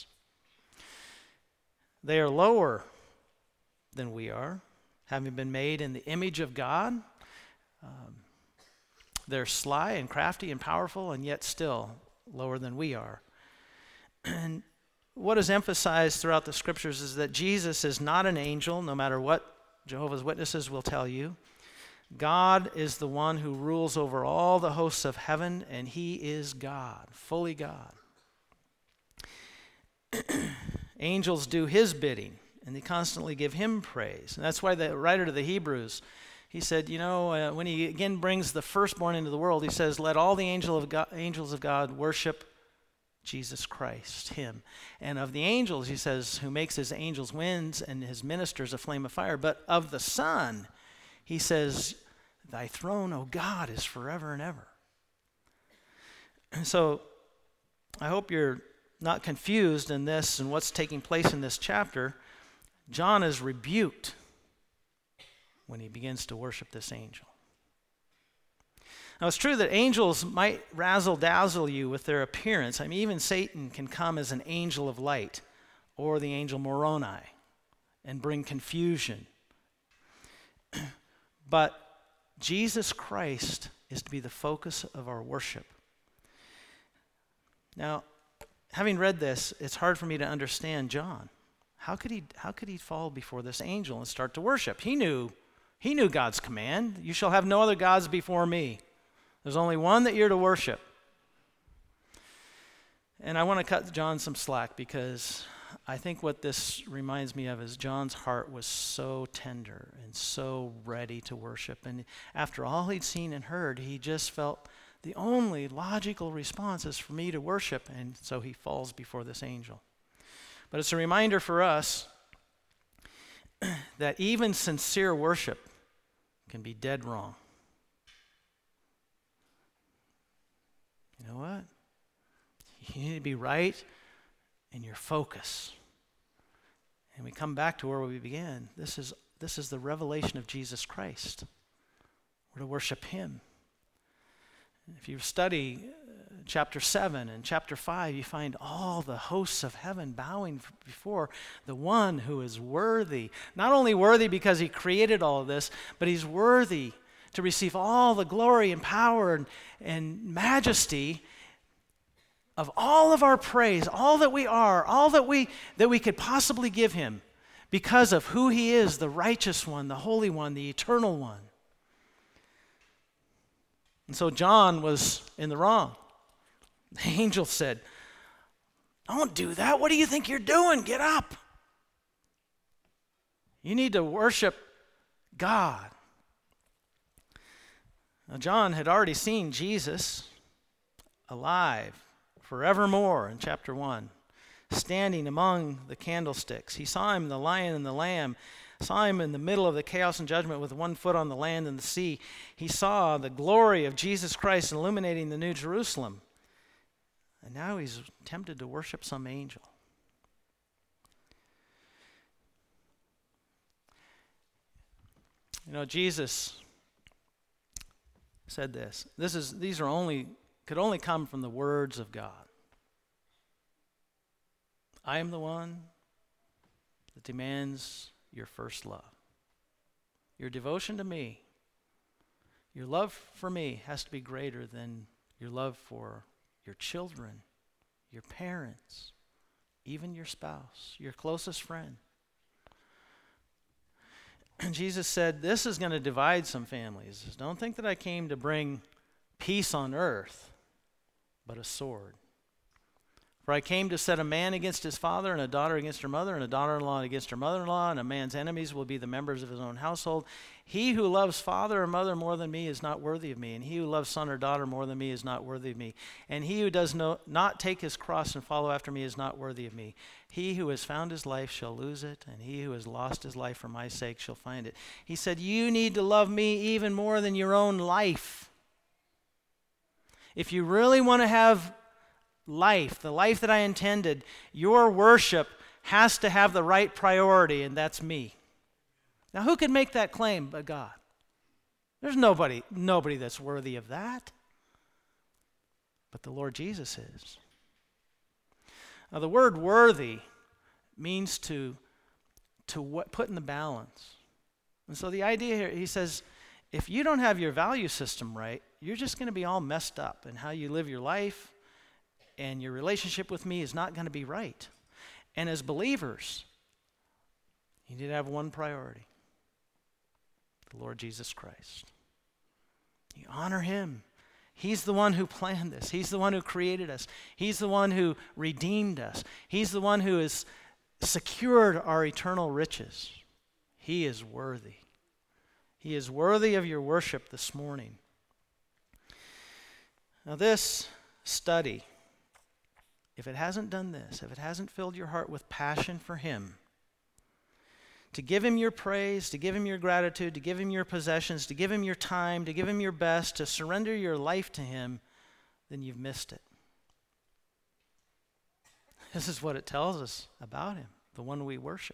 They are lower than we are, having been made in the image of God. Um, they're sly and crafty and powerful, and yet still lower than we are. And what is emphasized throughout the scriptures is that Jesus is not an angel, no matter what Jehovah's Witnesses will tell you. God is the one who rules over all the hosts of heaven, and he is God, fully God. Angels do his bidding, and they constantly give him praise. And that's why the writer to the Hebrews, he said, you know, uh, when he again brings the firstborn into the world, he says, let all the angel of God, angels of God worship Jesus Christ, him. And of the angels, he says, who makes his angels winds and his ministers a flame of fire. But of the Son, he says, thy throne, O God, is forever and ever. And so I hope you're not confused in this and what's taking place in this chapter. John is rebuked when he begins to worship this angel. Now, it's true that angels might razzle-dazzle you with their appearance. I mean, even Satan can come as an angel of light or the angel Moroni and bring confusion. But Jesus Christ is to be the focus of our worship. Now, having read this, it's hard for me to understand John. How could he, how could he fall before this angel and start to worship? He knew, he knew God's command. You shall have no other gods before me. There's only one that you're to worship. And I want to cut John some slack because I think what this reminds me of is John's heart was so tender and so ready to worship. And after all he'd seen and heard, he just felt the only logical response is for me to worship. And so he falls before this angel. But it's a reminder for us that even sincere worship can be dead wrong. You know what? You need to be right in your focus. And we come back to where we began. This is, this is the revelation of Jesus Christ. We're to worship him. If you study uh, chapter seven and chapter five, you find all the hosts of heaven bowing before the one who is worthy. Not only worthy because he created all of this, but he's worthy to receive all the glory and power and, and majesty of all of our praise, all that we are, all that we that we could possibly give him because of who he is, the righteous one, the holy one, the eternal one. And so John was in the wrong. The angel said, don't do that. What do you think you're doing? Get up. You need to worship God. Now, John had already seen Jesus alive forevermore in chapter one, standing among the candlesticks. He saw him, the lion and the lamb, saw him in the middle of the chaos and judgment with one foot on the land and the sea. He saw the glory of Jesus Christ illuminating the New Jerusalem. And now he's tempted to worship some angel. You know, Jesus said this. This is these are only could only come from the words of God. I am the one that demands your first love. Your devotion to me, your love for me has to be greater than your love for your children, your parents, even your spouse, your closest friend. And Jesus said, this is going to divide some families. Don't think that I came to bring peace on earth, but a sword. For I came to set a man against his father, and a daughter against her mother, and a daughter-in-law against her mother-in-law, and a man's enemies will be the members of his own household. He who loves father or mother more than me is not worthy of me, and he who loves son or daughter more than me is not worthy of me. And he who does no, not take his cross and follow after me is not worthy of me. He who has found his life shall lose it, and he who has lost his life for my sake shall find it. He said, you need to love me even more than your own life. If you really want to have life, the life that I intended, your worship has to have the right priority, and that's me. Now, who can make that claim but God? There's nobody, nobody that's worthy of that. But the Lord Jesus is. Now, the word worthy means to, to what, put in the balance. And so the idea here, he says, if you don't have your value system right, you're just going to be all messed up, and how you live your life and your relationship with me is not going to be right. And as believers, you need to have one priority: the Lord Jesus Christ. You honor him. He's the one who planned this. He's the one who created us. He's the one who redeemed us. He's the one who has secured our eternal riches. He is worthy. He is worthy of your worship this morning. Now, this study, if it hasn't done this, if it hasn't filled your heart with passion for him, to give him your praise, to give him your gratitude, to give him your possessions, to give him your time, to give him your best, to surrender your life to him, then you've missed it. This is what it tells us about him, the one we worship.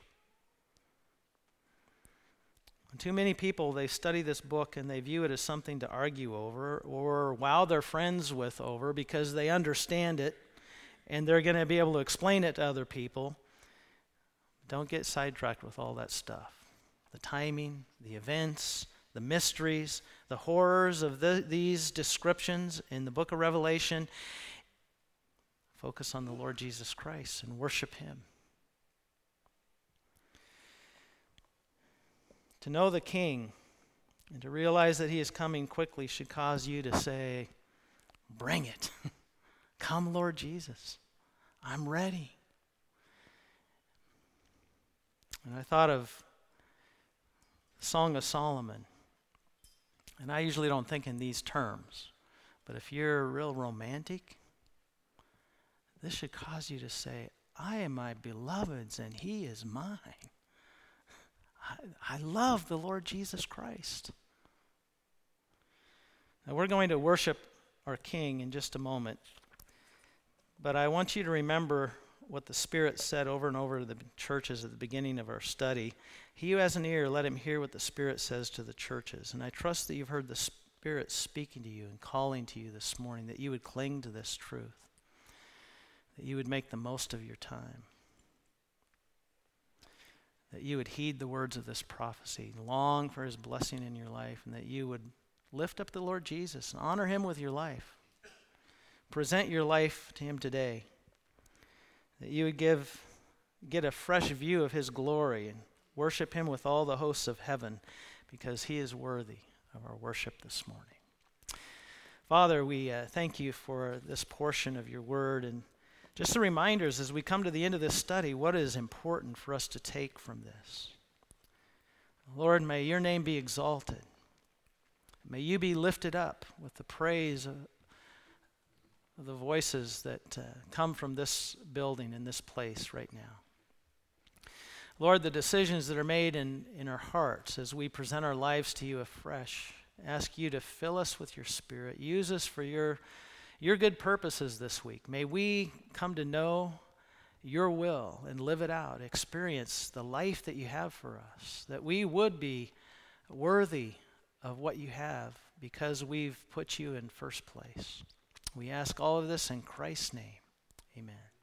And too many people, they study this book and they view it as something to argue over or wow their friends with over because they understand it and they're going to be able to explain it to other people. Don't get sidetracked with all that stuff. The timing, the events, the mysteries, the horrors of the, these descriptions in the book of Revelation. Focus on the Lord Jesus Christ and worship him. To know the King and to realize that he is coming quickly should cause you to say, bring it. Come, Lord Jesus. I'm ready. And I thought of the Song of Solomon. And I usually don't think in these terms. But if you're a real romantic, this should cause you to say, I am my beloved's and he is mine. I, I love the Lord Jesus Christ. Now we're going to worship our King in just a moment. But I want you to remember what the Spirit said over and over to the churches at the beginning of our study. He who has an ear, let him hear what the Spirit says to the churches. And I trust that you've heard the Spirit speaking to you and calling to you this morning, that you would cling to this truth, that you would make the most of your time, that you would heed the words of this prophecy, long for his blessing in your life, and that you would lift up the Lord Jesus and honor him with your life. Present your life to him today, that you would give, get a fresh view of his glory and worship him with all the hosts of heaven, because he is worthy of our worship this morning. Father, we uh, thank you for this portion of your word, and just the reminders as we come to the end of this study, what is important for us to take from this. Lord, may your name be exalted. May you be lifted up with the praise of the voices that uh, come from this building in this place right now. Lord, the decisions that are made in, in our hearts as we present our lives to you afresh, ask you to fill us with your Spirit. Use us for your, your good purposes this week. May we come to know your will and live it out, experience the life that you have for us, that we would be worthy of what you have because we've put you in first place. We ask all of this in Christ's name. Amen.